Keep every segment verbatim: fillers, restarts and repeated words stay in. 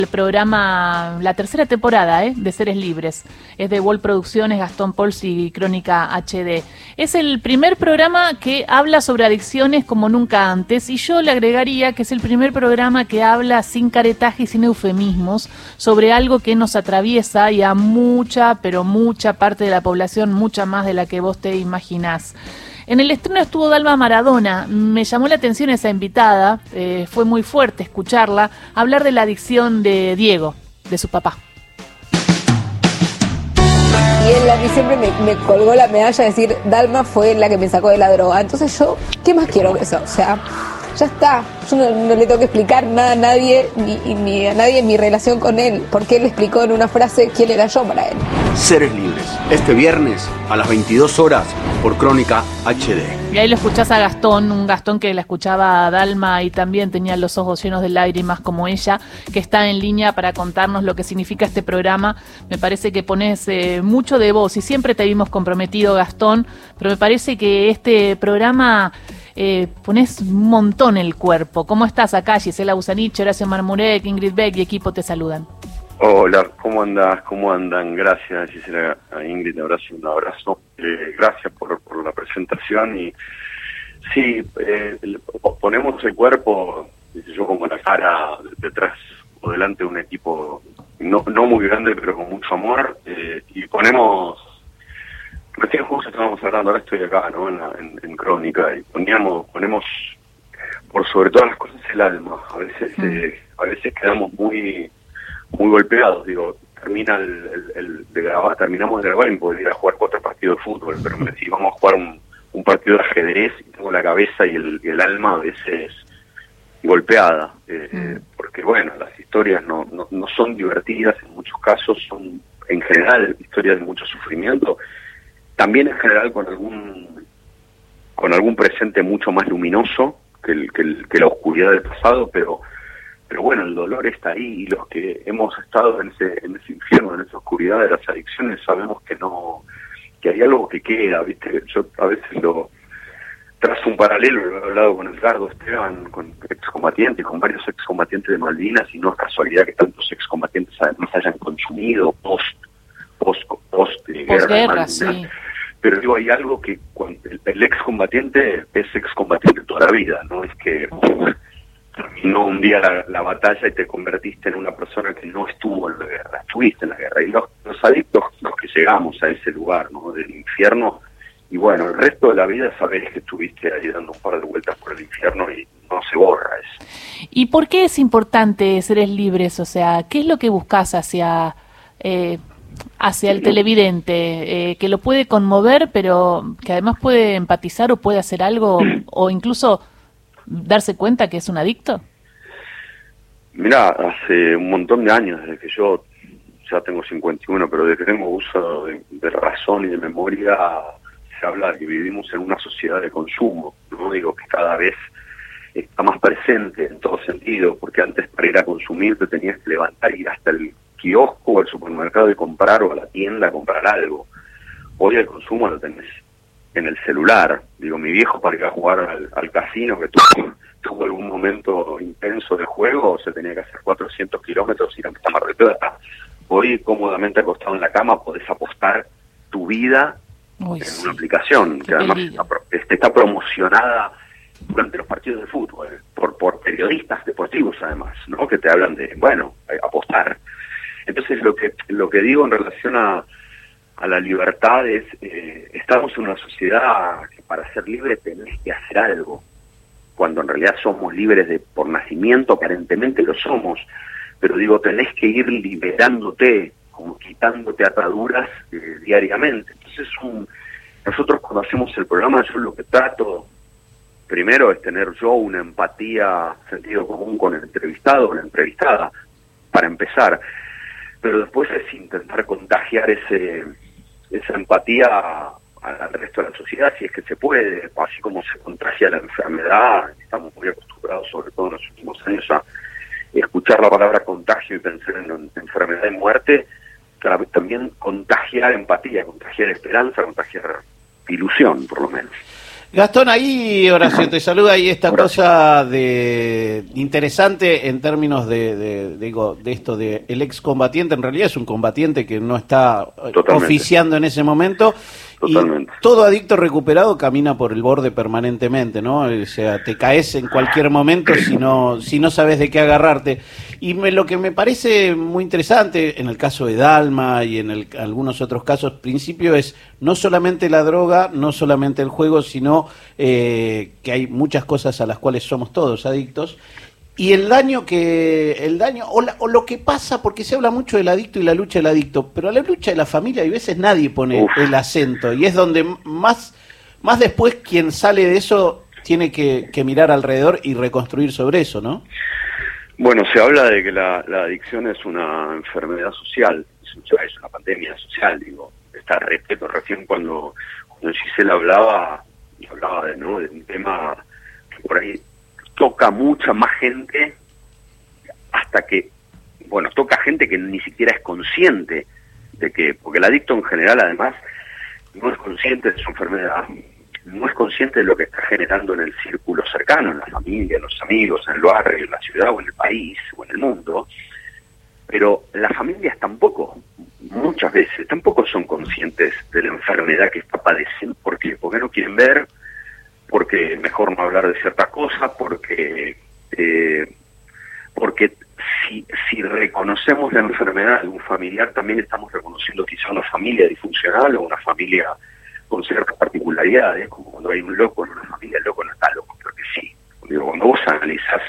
El programa, la tercera temporada ¿eh? de Seres Libres, es de Wall Producciones, Gastón Pols y Crónica H D. Es el primer programa que habla sobre adicciones como nunca antes, y yo le agregaría que es el primer programa que habla sin caretaje y sin eufemismos sobre algo que nos atraviesa y a mucha, pero mucha parte de la población, mucha más de la que vos te imaginás. En el estreno estuvo Dalma Maradona. Me llamó la atención esa invitada, eh, fue muy fuerte escucharla hablar de la adicción de Diego, de su papá. Y él a mí siempre me, me colgó la medalla de decir, Dalma fue la que me sacó de la droga. Entonces yo, ¿qué más quiero que eso? O sea, ya está. Yo no, no le tengo que explicar nada a nadie, ni, ni a nadie en mi relación con él, porque él le explicó en una frase quién era yo para él. Seres Libres, este viernes a las veintidós horas por Crónica H D. Y ahí lo escuchás a Gastón, un Gastón que la escuchaba a Dalma y también tenía los ojos llenos de lágrimas como ella, que está en línea para contarnos lo que significa este programa. Me parece que pones eh, mucho de vos y siempre te vimos comprometido, Gastón, pero me parece que este programa eh, pones un montón el cuerpo. ¿Cómo estás acá? Gisela Busanich, Horacio Marmurek, Ingrid Beck y equipo te saludan. Hola, ¿cómo andás? ¿Cómo andan? Gracias, Gisela, a Ingrid, abrazo, un abrazo. Eh, gracias por, por la presentación. Y sí, eh, ponemos el cuerpo, yo como la cara detrás o delante de un equipo no, no muy grande, pero con mucho amor, eh, y ponemos, recién justo estábamos hablando, ahora estoy acá, ¿no? En, la, en, en Crónica, y poníamos, ponemos por sobre todas las cosas el alma. A veces, mm. eh, a veces quedamos muy muy golpeados, digo, termina el, el, el de grabar, terminamos de grabar y poder ir a jugar cuatro partidos de fútbol, pero me decís, vamos a jugar un, un partido de ajedrez y tengo la cabeza y el, y el alma a veces golpeada, eh, mm. porque bueno, las historias no, no, no son divertidas, en muchos casos son en general historias de mucho sufrimiento, también en general con algún con algún presente mucho más luminoso que, el, que, el, que la oscuridad del pasado, pero Pero bueno, el dolor está ahí y los que hemos estado en ese en ese infierno, en esa oscuridad de las adicciones, sabemos que no que hay algo que queda, ¿viste? Yo a veces lo trazo un paralelo, lo he hablado con Edgardo Esteban, con excombatientes, con varios excombatientes de Malvinas, y no es casualidad que tantos excombatientes además hayan consumido post, post, post, eh, Postguerra, sí. Pero digo, hay algo que cuando el, el excombatiente es excombatiente toda la vida, no es que terminó un día la, la batalla y te convertiste en una persona que no estuvo en la guerra, estuviste en la guerra. Y los, los adictos, los que llegamos a ese lugar, ¿no? Del infierno, y bueno, el resto de la vida sabés que estuviste ahí dando un par de vueltas por el infierno y no se borra eso. ¿Y por qué es importante Seres Libres? O sea, ¿qué es lo que buscas hacia eh, hacia el televidente? Eh, que lo puede conmover, pero que además puede empatizar o puede hacer algo, o incluso darse cuenta que es un adicto. Mirá, hace un montón de años, desde que yo ya tengo cincuenta y uno, pero desde que tengo uso de, de razón y de memoria, se habla de que vivimos en una sociedad de consumo, ¿no? Digo que cada vez está más presente en todo sentido, porque antes para ir a consumir te tenías que levantar y ir hasta el kiosco o al supermercado y comprar, o a la tienda a comprar algo. Hoy el consumo lo tenés en el celular. Digo, mi viejo para ir a jugar al, al casino, que tuvo, tuvo algún momento intenso de juego, se tenía que hacer cuatrocientos kilómetros y ir a Mar del Plata. Hoy, cómodamente acostado en la cama, podés apostar tu vida Uy, en sí. una aplicación, Qué que además está, está promocionada durante los partidos de fútbol, por, por periodistas deportivos además, ¿no? Que te hablan de, bueno, apostar. Entonces, lo que lo que digo en relación a a la libertad es, eh, estamos en una sociedad que para ser libre tenés que hacer algo, cuando en realidad somos libres de por nacimiento, aparentemente lo somos, pero digo, tenés que ir liberándote, como quitándote ataduras eh, diariamente. Entonces, un, nosotros cuando hacemos el programa, yo lo que trato primero es tener yo una empatía, sentido común con el entrevistado o la entrevistada, para empezar, pero después es intentar contagiar ese esa empatía al resto de la sociedad, si es que se puede, así como se contagia la enfermedad. Estamos muy acostumbrados, sobre todo en los últimos años, a escuchar la palabra contagio y pensar en enfermedad y muerte, para también contagiar empatía, contagiar esperanza, contagiar ilusión, por lo menos. Gastón, ahí Horacio te saluda, y esta Horacio. cosa de interesante en términos de, de, digo, de esto de el excombatiente. En realidad es un combatiente que no está Totalmente. oficiando en ese momento. Totalmente. Y todo adicto recuperado camina por el borde permanentemente, ¿no? O sea, te caes en cualquier momento si no, si no sabes de qué agarrarte. Y me, lo que me parece muy interesante en el caso de Dalma y en el, algunos otros casos, principio es no solamente la droga, no solamente el juego, sino eh, que hay muchas cosas a las cuales somos todos adictos. Y el daño que el daño o, la, o lo que pasa, porque se habla mucho del adicto y la lucha del adicto, pero la lucha de la familia, hay veces nadie pone Uf. el acento, y es donde más más después quien sale de eso tiene que, que mirar alrededor y reconstruir sobre eso, ¿no? Bueno, se habla de que la, la adicción es una enfermedad social, es una pandemia social, digo. Está respeto recién cuando, cuando Gisela hablaba, y hablaba de, ¿no? de un tema que por ahí toca mucha más gente, hasta que, bueno, toca gente que ni siquiera es consciente de que, porque el adicto en general además no es consciente de su enfermedad, no es consciente de lo que está generando en el círculo cercano, en la familia, en los amigos, en el barrio, en la ciudad o en el país o en el mundo, pero las familias tampoco, muchas veces, tampoco son conscientes de la enfermedad que está padeciendo. ¿Por qué? Porque no quieren ver, porque mejor no hablar de ciertas cosas, porque eh, porque si, si reconocemos la enfermedad de un familiar, también estamos reconociendo quizá una familia disfuncional o una familia con ciertas particularidades, como cuando hay un loco en una familia, el loco no está loco, creo que sí. Digo, cuando vos analizás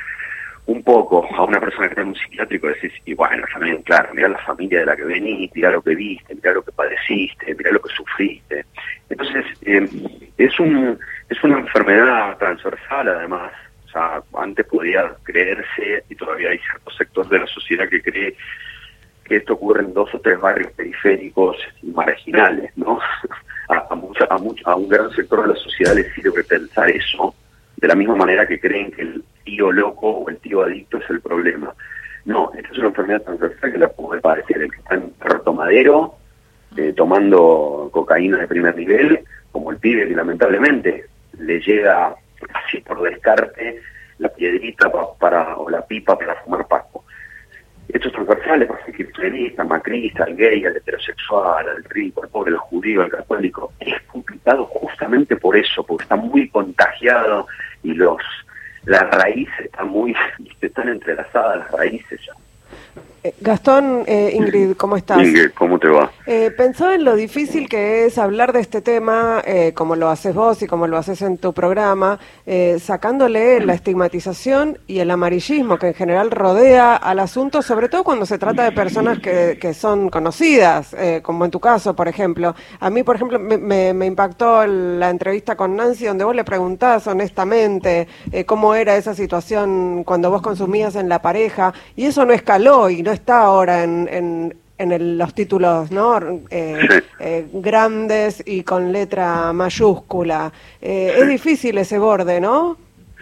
un poco a una persona que está en un psiquiátrico, decís, y bueno, también, claro, mirá la familia de la que venís, mirá lo que viste, mirá lo que padeciste, mirá lo que sufriste. Entonces, eh, es un es una enfermedad transversal, además. O sea, antes podía creerse, y todavía hay ciertos sectores de la sociedad que cree que esto ocurre en dos o tres barrios periféricos y marginales, ¿no? A, a, mucha, a, mucha, a un gran sector de la sociedad les sirve pensar eso, de la misma manera que creen que el tío loco o el tío adicto es el problema. No, esta es una enfermedad transversal que la puede padecer el que está en Puerto Madero, eh, tomando cocaína de primer nivel, como el pibe que lamentablemente le llega así por descarte la piedrita pa, para o la pipa para fumar paco. Estos transversales pasa el kirchnerista, macrista, el gay, el heterosexual, el rico, el pobre, el judío, el católico. Es complicado justamente por eso, porque está muy contagiado y los las raíces están muy están entrelazadas, las raíces ya. Eh, Gastón, eh, Ingrid, ¿cómo estás? Ingrid, ¿cómo te va? Eh, pensaba en lo difícil que es hablar de este tema, eh, como lo haces vos y como lo haces en tu programa, eh, sacándole la estigmatización y el amarillismo que en general rodea al asunto, sobre todo cuando se trata de personas que, que son conocidas, eh, como en tu caso, por ejemplo. A mí, por ejemplo, me, me, me impactó la entrevista con Nancy, donde vos le preguntás honestamente eh, cómo era esa situación cuando vos consumías en la pareja, y eso no escaló y no está ahora en, en, en el, los títulos, ¿no? Eh, sí. eh, grandes y con letra mayúscula. Eh, sí. Es difícil ese borde, ¿no?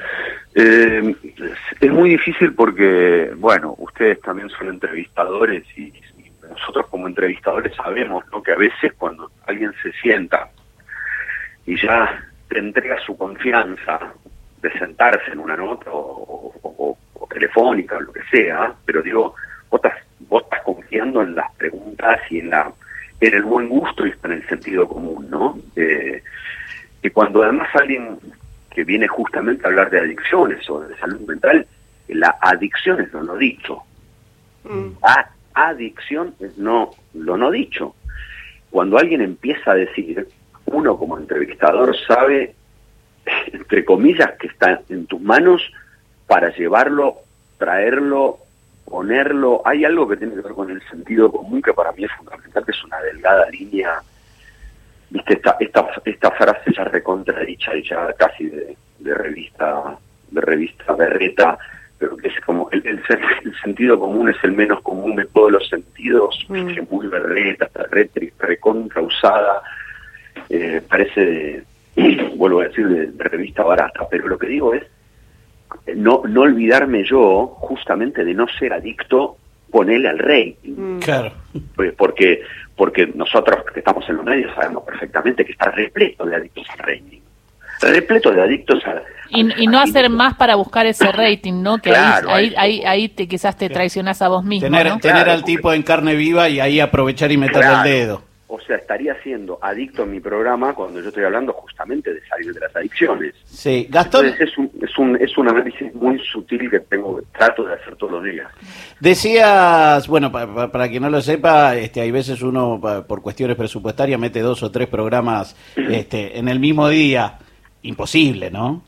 Eh, es muy difícil porque, bueno, ustedes también son entrevistadores y, y nosotros como entrevistadores sabemos, ¿no?, que a veces cuando alguien se sienta y ya te entrega su confianza de sentarse en una nota o, o, o, o telefónica o lo que sea, pero digo, Vos estás, vos estás confiando en las preguntas y en la en el buen gusto y en el sentido común, ¿no? Eh, y cuando además alguien que viene justamente a hablar de adicciones o de salud mental, la adicción es lo no dicho. Mm. A, adicción es no, lo no dicho. Cuando alguien empieza a decir, uno como entrevistador sabe, entre comillas, que está en tus manos para llevarlo, traerlo, ponerlo. Hay algo que tiene que ver con el sentido común que para mí es fundamental, que es una delgada línea. Viste, esta esta esta frase ya recontradicha y ya casi de, de revista de revista berreta, pero que es como el, el, el sentido común es el menos común de todos los sentidos. Mm. Viste, muy berreta, está re, recontra usada, eh, parece de, vuelvo a decir, de, de revista barata, pero lo que digo es No, no olvidarme yo justamente de no ser adicto, ponerle al rating. Claro. Porque, porque nosotros que estamos en los medios sabemos perfectamente que está repleto de adictos al rating. repleto de adictos a... Y, y no hacer más para buscar ese rating, ¿no? Que Claro, ahí, ahí- ahí, ahí, ahí te, quizás te traicionás a vos mismo, Tener, ¿no? tener Claro, al porque- tipo en carne viva y ahí aprovechar y meterle Claro. el dedo. O sea, estaría siendo adicto en mi programa cuando yo estoy hablando justamente de salir de las adicciones. Sí, Gastón, Entonces es un, es un, es un análisis muy sutil que tengo, trato de hacer todos los días. decías, bueno, pa- pa- para quien no lo sepa, este, hay veces uno pa- por cuestiones presupuestarias mete dos o tres programas este, en el mismo día. Imposible, ¿no?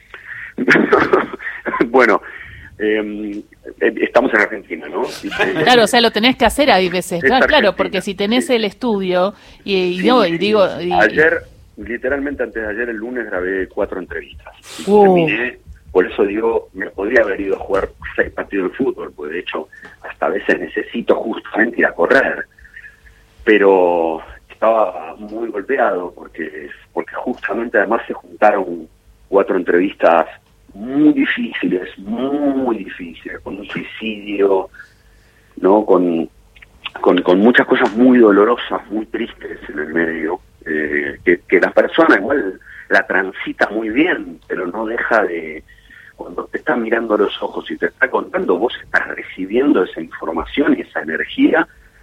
Bueno, eh, eh, estamos en Argentina, ¿no? Y, eh, Claro, o sea, lo tenés que hacer hay veces, Es claro, claro, Argentina, porque si tenés sí. el estudio y, y, sí, no, y sí. digo... y- Ayer, literalmente antes de ayer, el lunes, grabé cuatro entrevistas. Y Uh. terminé, por eso digo, me podría haber ido a jugar seis partidos de fútbol, porque de hecho, hasta a veces necesito justamente ir a correr. Pero estaba muy golpeado, porque, porque justamente además se juntaron cuatro entrevistas muy difíciles, muy difíciles, con un suicidio, ¿no? Con, con, con muchas cosas muy dolorosas, muy tristes en el medio, eh, que, que la persona igual la transita muy bien, pero no deja de... Cuando te está mirando a los ojos y te está contando, vos estás recibiendo esa información y esa energía,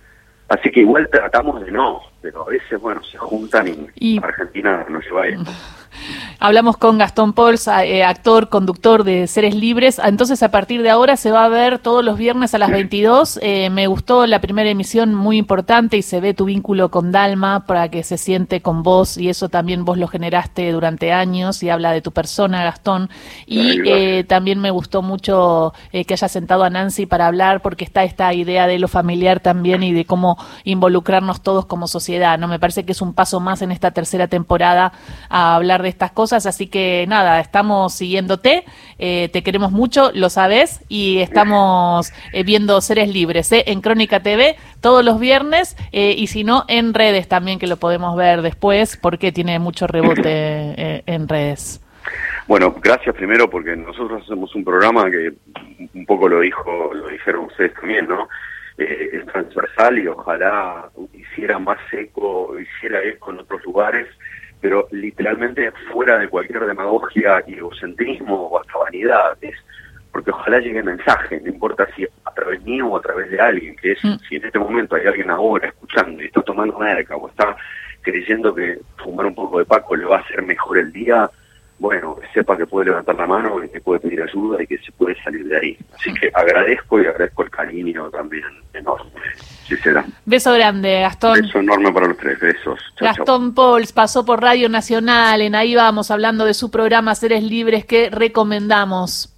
así que igual tratamos de no, pero a veces, bueno, se juntan y, Y- Argentina nos lleva a esto. Hablamos con Gastón Pols, eh, actor, conductor de Seres Libres. Entonces, a partir de ahora se va a ver todos los viernes a las veintidós. Eh, me gustó la primera emisión, muy importante, y se ve tu vínculo con Dalma para que se siente con vos, y eso también vos lo generaste durante años, y habla de tu persona, Gastón. Y Ay, gracias. eh, también me gustó mucho eh, que hayas sentado a Nancy para hablar, porque está esta idea de lo familiar también y de cómo involucrarnos todos como sociedad, ¿no? Me parece que es un paso más en esta tercera temporada a hablar de estas cosas, así que nada, estamos siguiéndote, eh, te queremos mucho, lo sabés, y estamos eh, viendo Seres Libres eh, en Crónica T V todos los viernes, eh, y si no, en redes también, que lo podemos ver después, porque tiene mucho rebote eh, en redes. Bueno, gracias primero porque nosotros hacemos un programa que un poco lo dijo, lo dijeron ustedes también, ¿no? Eh, es transversal y ojalá hiciera más eco, hiciera eco en otros lugares, pero literalmente fuera de cualquier demagogia y egocentrismo o hasta vanidades, porque ojalá llegue el mensaje, no importa si a través mío o a través de alguien, que es, Mm. si en este momento hay alguien ahora escuchando y está tomando merca o está creyendo que fumar un poco de paco le va a hacer mejor el día, bueno, que sepa que puede levantar la mano y que puede pedir ayuda y que se puede salir de ahí. Así que agradezco y agradezco el cariño también enorme. Sí será. Beso grande, Gastón. Beso enorme para los tres. Besos. Chau, chau. Gastón Pols pasó por Radio Nacional, en Ahí Vamos, hablando de su programa Seres Libres, que recomendamos.